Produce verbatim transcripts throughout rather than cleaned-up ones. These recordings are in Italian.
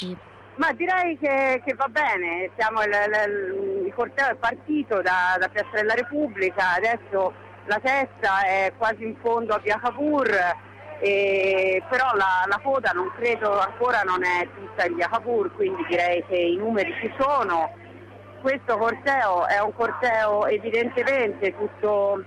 Ma direi che, che va bene, siamo il, il, il corteo è partito da, da Piazza della Repubblica, adesso la testa è quasi in fondo a Via Cavour, e, però la, la coda non credo ancora non è tutta in Via Cavour, quindi direi che i numeri ci sono. Questo corteo è un corteo evidentemente tutto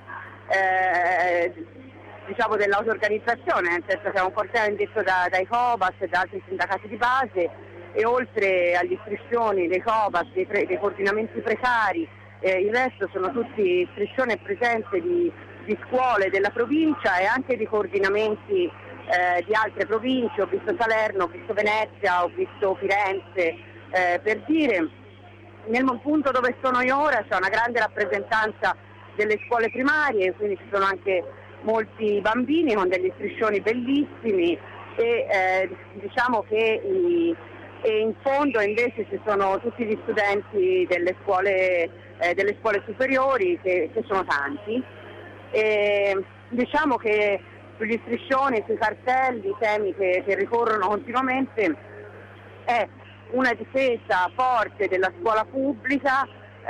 eh, diciamo dell'auto-organizzazione, nel senso che è un corteo indetto da, dai Cobas e da altri sindacati di base, e oltre agli striscioni dei Cobas, dei, pre, dei coordinamenti precari, eh, il resto sono tutti striscioni e presenze di, di scuole della provincia e anche di coordinamenti eh, di altre province. Ho visto Salerno, ho visto Venezia, ho visto Firenze, eh, per dire. Nel punto dove sono io ora c'è una grande rappresentanza delle scuole primarie, quindi ci sono anche molti bambini con degli striscioni bellissimi e eh, diciamo che i, e in fondo invece ci sono tutti gli studenti delle scuole, eh, delle scuole superiori che, che sono tanti. E diciamo che sugli striscioni, sui cartelli, i temi che, che ricorrono continuamente è una difesa forte della scuola pubblica,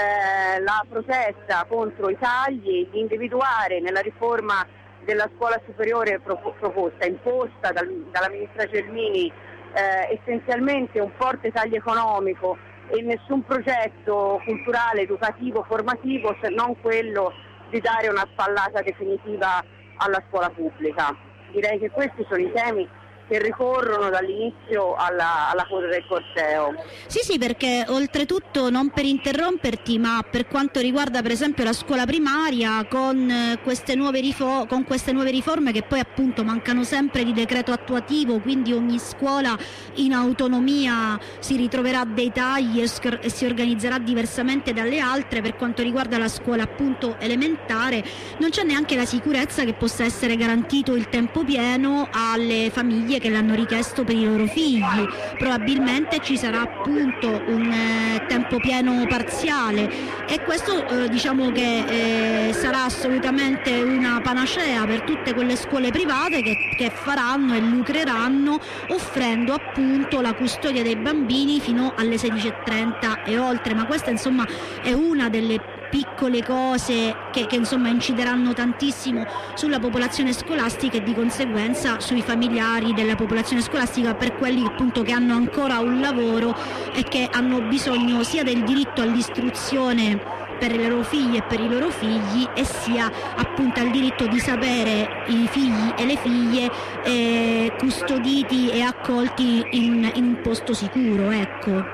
eh, la protesta contro i tagli, di individuare nella riforma della scuola superiore pro- proposta, imposta dal, dalla ministra Gelmini, eh, essenzialmente un forte taglio economico e nessun progetto culturale, educativo, formativo, se non quello di dare una spallata definitiva alla scuola pubblica. Direi che questi sono i temi che ricorrono dall'inizio alla, alla coda del corteo. Sì, sì, perché oltretutto, non per interromperti, ma per quanto riguarda per esempio la scuola primaria, con queste nuove, rifo- con queste nuove riforme che poi appunto mancano sempre di decreto attuativo, quindi ogni scuola in autonomia si ritroverà dei tagli e, sc- e si organizzerà diversamente dalle altre. Per quanto riguarda la scuola appunto elementare, non c'è neanche la sicurezza che possa essere garantito il tempo pieno alle famiglie che l'hanno richiesto per i loro figli. Probabilmente ci sarà appunto un eh, tempo pieno parziale e questo eh, diciamo che eh, sarà assolutamente una panacea per tutte quelle scuole private che, che faranno e lucreranno offrendo appunto la custodia dei bambini fino alle sedici e trenta e oltre. Ma questa insomma è una delle piccole cose che, che insomma incideranno tantissimo sulla popolazione scolastica e di conseguenza sui familiari della popolazione scolastica, per quelli appunto che hanno ancora un lavoro e che hanno bisogno sia del diritto all'istruzione per le loro figlie e per i loro figli, e sia appunto al diritto di sapere i figli e le figlie eh, custoditi e accolti in, in un posto sicuro, ecco.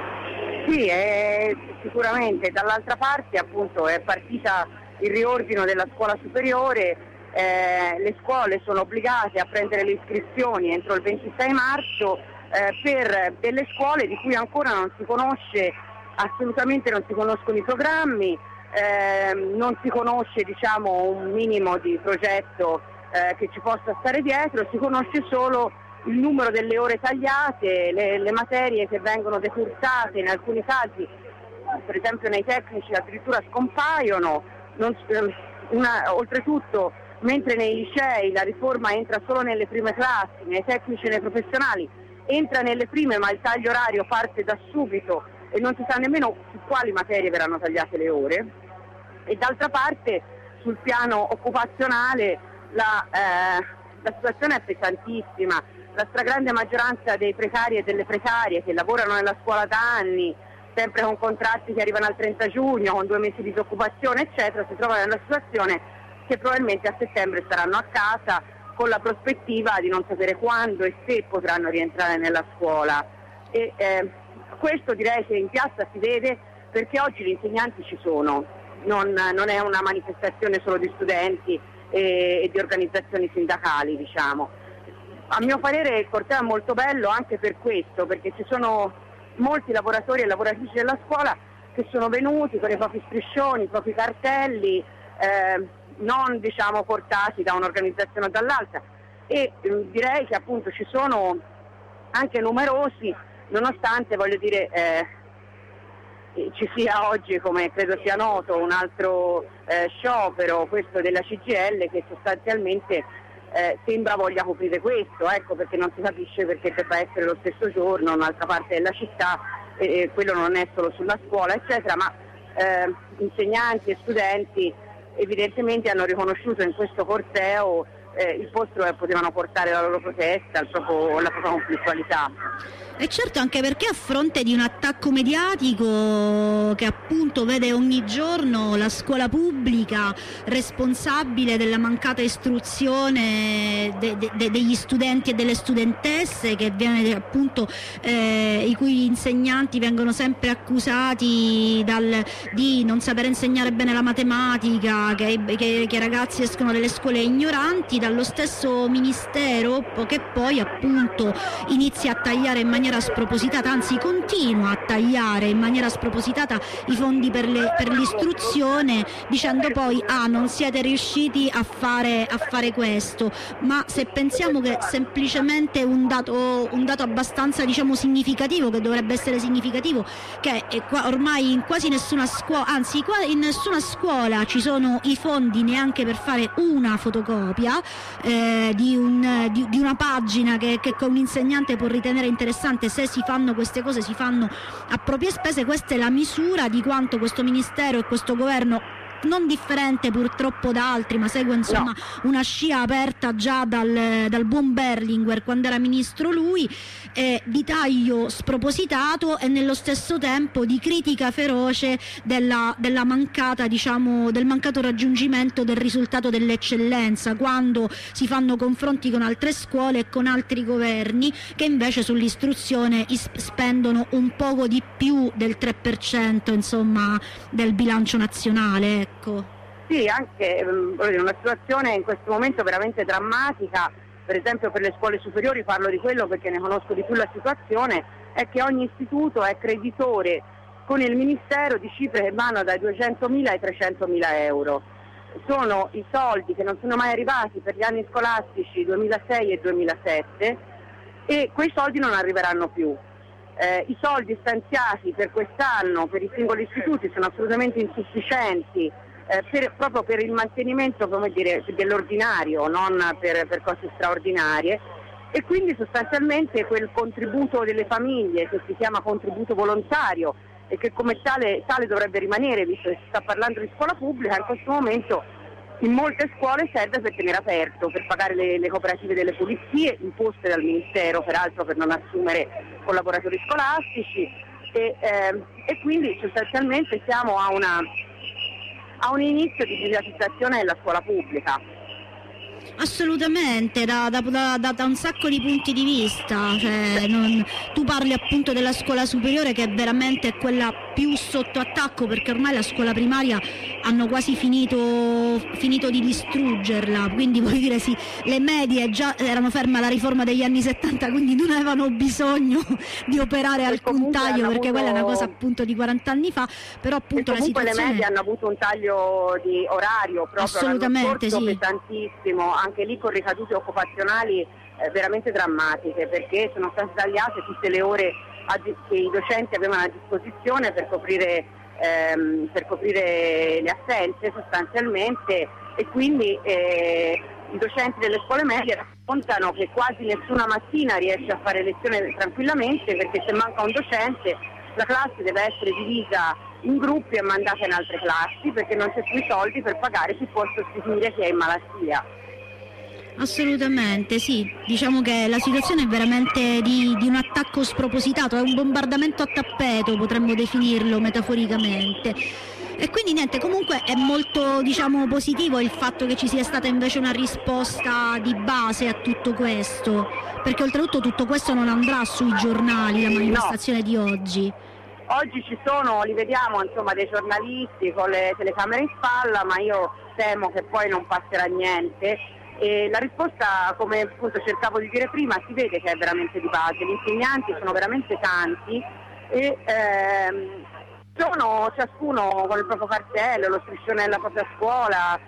Sì, è, sicuramente. Dall'altra parte appunto è partita il riordino della scuola superiore, eh, le scuole sono obbligate a prendere le iscrizioni entro il ventisei marzo eh, per delle scuole di cui ancora non si conosce, assolutamente non si conoscono i programmi, eh, non si conosce diciamo un minimo di progetto eh, che ci possa stare dietro, si conosce solo il numero delle ore tagliate, le, le materie che vengono decursate, in alcuni casi, per esempio nei tecnici addirittura scompaiono, non, una, oltretutto mentre nei licei la riforma entra solo nelle prime classi, nei tecnici e nei professionali entra nelle prime ma il taglio orario parte da subito e non si sa nemmeno su quali materie verranno tagliate le ore, e d'altra parte sul piano occupazionale la, eh, la situazione è pesantissima. La stragrande maggioranza dei precari e delle precarie che lavorano nella scuola da anni, sempre con contratti che arrivano al trenta giugno, con due mesi di disoccupazione, eccetera, si trovano nella situazione che probabilmente a settembre staranno a casa con la prospettiva di non sapere quando e se potranno rientrare nella scuola. E, eh, questo direi che in piazza si vede perché oggi gli insegnanti ci sono, non, non è una manifestazione solo di studenti e, e di organizzazioni sindacali, diciamo. A mio parere il corteo è molto bello anche per questo, perché ci sono molti lavoratori e lavoratrici della scuola che sono venuti con i propri striscioni, i propri cartelli, eh, non diciamo portati da un'organizzazione o dall'altra, e eh, direi che appunto ci sono anche numerosi, nonostante voglio dire eh, ci sia oggi, come credo sia noto, un altro eh, sciopero, questo della C G I L, che sostanzialmente eh, sembra voglia coprire questo, ecco, perché non si capisce perché debba essere lo stesso giorno, un'altra parte della città, e, e quello non è solo sulla scuola, eccetera, ma eh, insegnanti e studenti evidentemente hanno riconosciuto in questo corteo eh, il posto dove potevano portare la loro protesta, il proprio, la propria conflittualità. E certo, anche perché a fronte di un attacco mediatico che appunto vede ogni giorno la scuola pubblica responsabile della mancata istruzione de, de, de, degli studenti e delle studentesse, che viene appunto eh, i cui insegnanti vengono sempre accusati dal, di non saper insegnare bene la matematica, che, che, che i ragazzi escono dalle scuole ignoranti, dallo stesso ministero che poi appunto inizia a tagliare in maniera spropositata, anzi continua a tagliare in maniera spropositata i fondi per, le, per l'istruzione, dicendo poi ah non siete riusciti a fare, a fare questo. Ma se pensiamo che semplicemente un dato, un dato abbastanza diciamo significativo, che dovrebbe essere significativo, che è qua, ormai in quasi nessuna scuola, anzi in nessuna scuola ci sono i fondi neanche per fare una fotocopia eh, di, un, di, di una pagina che, che un insegnante può ritenere interessante. Se si fanno queste cose si fanno a proprie spese. Questa è la misura di quanto questo ministero e questo governo, non differente purtroppo da altri, ma segue insomma no. una scia aperta già dal, dal buon Berlinguer quando era ministro lui, eh, di taglio spropositato e nello stesso tempo di critica feroce della, della mancata diciamo del mancato raggiungimento del risultato dell'eccellenza, quando si fanno confronti con altre scuole e con altri governi che invece sull'istruzione spendono un poco di più del tre per cento insomma del bilancio nazionale. Ecco. Sì, anche una situazione in questo momento veramente drammatica, per esempio per le scuole superiori, parlo di quello perché ne conosco di più la situazione, è che ogni istituto è creditore con il Ministero di cifre che vanno dai duecentomila ai trecentomila euro. Sono i soldi che non sono mai arrivati per gli anni scolastici duemilasei e duemilasette e quei soldi non arriveranno più. Eh, I soldi stanziati per quest'anno per i singoli istituti sono assolutamente insufficienti eh, per, proprio per il mantenimento, come dire, dell'ordinario, non per, per cose straordinarie, e quindi sostanzialmente quel contributo delle famiglie che si chiama contributo volontario e che come tale, tale dovrebbe rimanere, visto che si sta parlando di scuola pubblica, in questo momento in molte scuole serve per tenere aperto, per pagare le, le cooperative delle pulizie imposte dal Ministero, peraltro per non assumere collaboratori scolastici, e, eh, e quindi sostanzialmente siamo a, una, a un inizio di privatizzazione della scuola pubblica. Assolutamente, da, da, da, da un sacco di punti di vista, cioè, non, tu parli appunto della scuola superiore che è veramente quella più sotto attacco, perché ormai la scuola primaria hanno quasi finito, finito di distruggerla, quindi voglio dire sì, le medie già erano ferme alla riforma degli anni settanta, quindi non avevano bisogno di operare e alcun taglio, perché avuto... quella è una cosa appunto di quaranta anni fa, però appunto la situazione... le medie hanno avuto un taglio di orario proprio assolutamente l'anno scorso, sì. pesantissimo, anche lì con ricadute occupazionali eh, veramente drammatiche, perché sono state tagliate tutte le ore a, che i docenti avevano a disposizione per coprire, ehm, per coprire le assenze sostanzialmente, e quindi eh, i docenti delle scuole medie raccontano che quasi nessuna mattina riesce a fare lezione tranquillamente, perché se manca un docente la classe deve essere divisa in gruppi e mandata in altre classi, perché non c'è più i soldi per pagare chi può sostituire chi è in malattia. Assolutamente sì, diciamo che la situazione è veramente di, di un attacco spropositato, è un bombardamento a tappeto, potremmo definirlo metaforicamente. E quindi niente, comunque è molto diciamo positivo il fatto che ci sia stata invece una risposta di base a tutto questo, perché oltretutto tutto questo non andrà sui giornali, la manifestazione no. di oggi. Oggi ci sono, li vediamo insomma, dei giornalisti con le telecamere in spalla, ma io temo che poi non passerà niente. E la risposta, come appunto cercavo di dire prima, si vede che è veramente di base, gli insegnanti sono veramente tanti e ehm, sono ciascuno con il proprio cartello, lo striscione della propria scuola,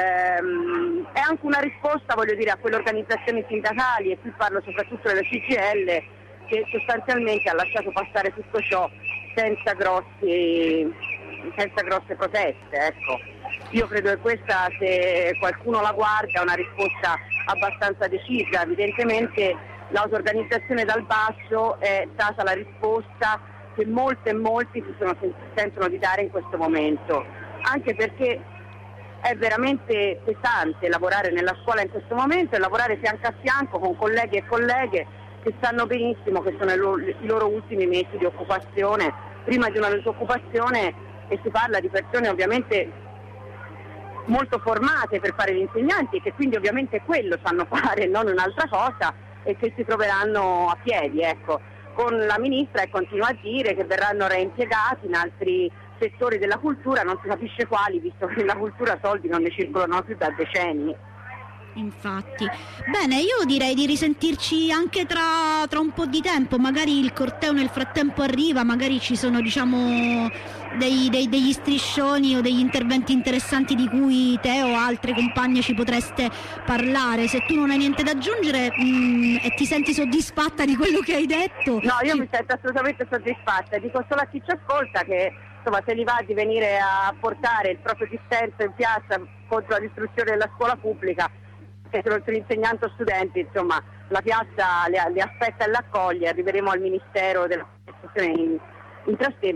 ehm, è anche una risposta, voglio dire, a quelle organizzazioni sindacali, e qui parlo soprattutto della C G I L, che sostanzialmente ha lasciato passare tutto ciò senza grossi, senza grosse proteste, ecco. Io credo che questa, se qualcuno la guarda, è una risposta abbastanza decisa. Evidentemente l'auto-organizzazione dal basso è stata la risposta che molte e molti si sono, sentono di dare in questo momento, anche perché è veramente pesante lavorare nella scuola in questo momento e lavorare fianco a fianco con colleghi e colleghe che sanno benissimo che sono i loro, i loro ultimi mesi di occupazione, prima di una disoccupazione, e si parla di persone ovviamente molto formate per fare gli insegnanti, che quindi ovviamente quello sanno fare, non un'altra cosa, e che si troveranno a piedi, ecco. Con la ministra e continua a dire che verranno reimpiegati in altri settori della cultura, non si capisce quali, visto che nella cultura soldi non ne circolano più da decenni. Infatti. Bene, io direi di risentirci anche tra, tra un po' di tempo, magari il corteo nel frattempo arriva, magari ci sono, diciamo, dei, dei, degli striscioni o degli interventi interessanti di cui te o altre compagne ci potreste parlare. Se tu non hai niente da aggiungere mh, e ti senti soddisfatta di quello che hai detto. No, io ci... mi sento assolutamente soddisfatta, dico solo a chi ci ascolta che insomma, se gli va di venire a portare il proprio dissenso in piazza contro la distruzione della scuola pubblica, che sono insegnanti o studenti, insomma la piazza li, li aspetta e l'accoglie. Arriveremo al Ministero della Istruzione in, in Trastevere.